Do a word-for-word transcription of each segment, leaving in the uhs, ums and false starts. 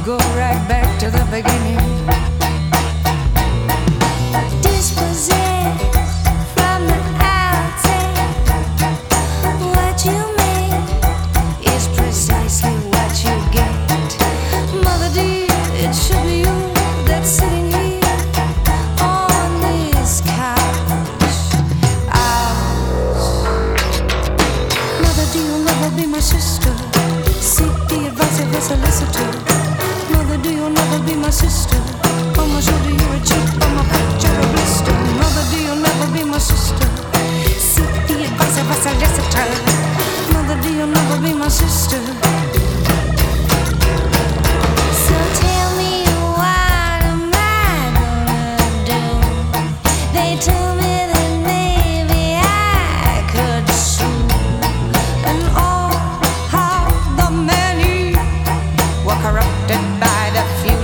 go right back to the beginning. Dispossessed from the outset. What you make is precisely what you get. Mother dear, it should be you that's sitting here on this couch. Ouch. Mother, do you never be my sister? Seek the advice of a solicitor. Mother, do you never be my sister? On my shoulder you're a chip, on my foot you're a blister. Mother, do you never be my sister? Seek the advice of a solicitor. Mother, do you never be my sister? So tell me, what am I gonna do? They told me that maybe I could sue. And oh, how the many were corrupted by the few.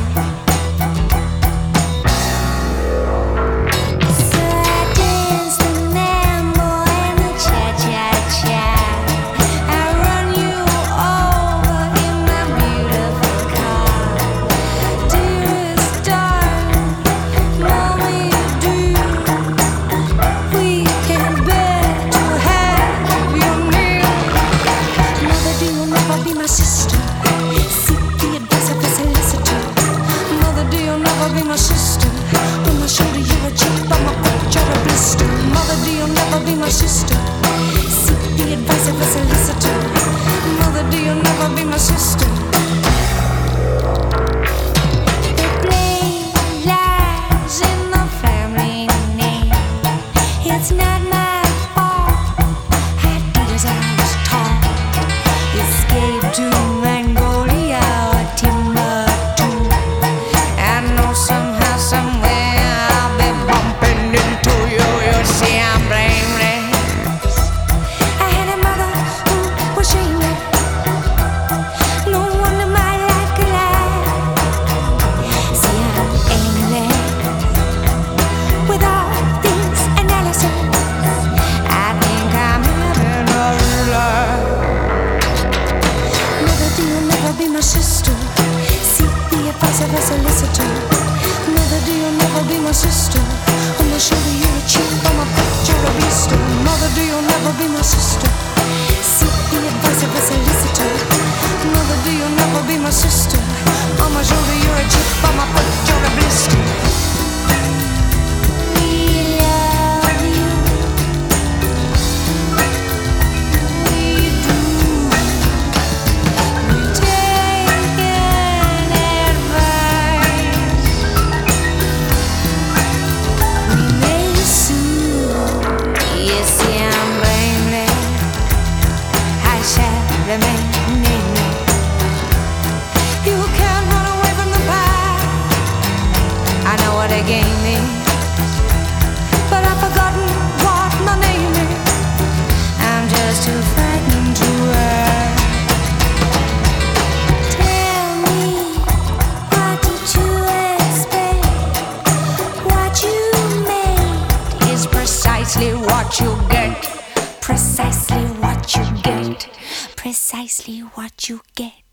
So I dance the mambo and the cha-cha-cha. I run you over in my beautiful car. Dearest darling, mommy dear, we can't bear to have you near. Mother, do you never be my sister? Seek the advice of a solicitor. Mother, do you never be my sister? On my shoulder you're a chip, on my foot you're a blister. Mother, do you never be my sister? Seek the advice of a solicitor. Mother, do you never be my sister? The blame lies in the family name. It's not my fault. I did as I was taught. Escape to Mongolia or Timbuktu. I know somehow, somewhere I'll be bumping into you. You see, I'm blameless. I had a mother who was shameless. No wonder my life collapsed. See, I'm aimless. With all this analysis, I think I'm having a relapse. mother, do you never be my sister? Seek the advice of a solicitor. Mother, do you never be my sister? On my shoulder you're a chip, on my foot you're a blister. Mother, do you never be my sister? Seek the advice of a solicitor. Mother, do you never be my sister? On my shoulder you're a chip, on my foot you're a blister. We love you. We do. We take an advice. We may sue. You see, I'm blameless. I shall remain nameless. You can't run away from the past. I know what a game is, but I've forgotten what my name is. I'm just too frightened to ask. Tell me, what did you expect? What you made Is precisely what you get. precisely what you get. Precisely what you get.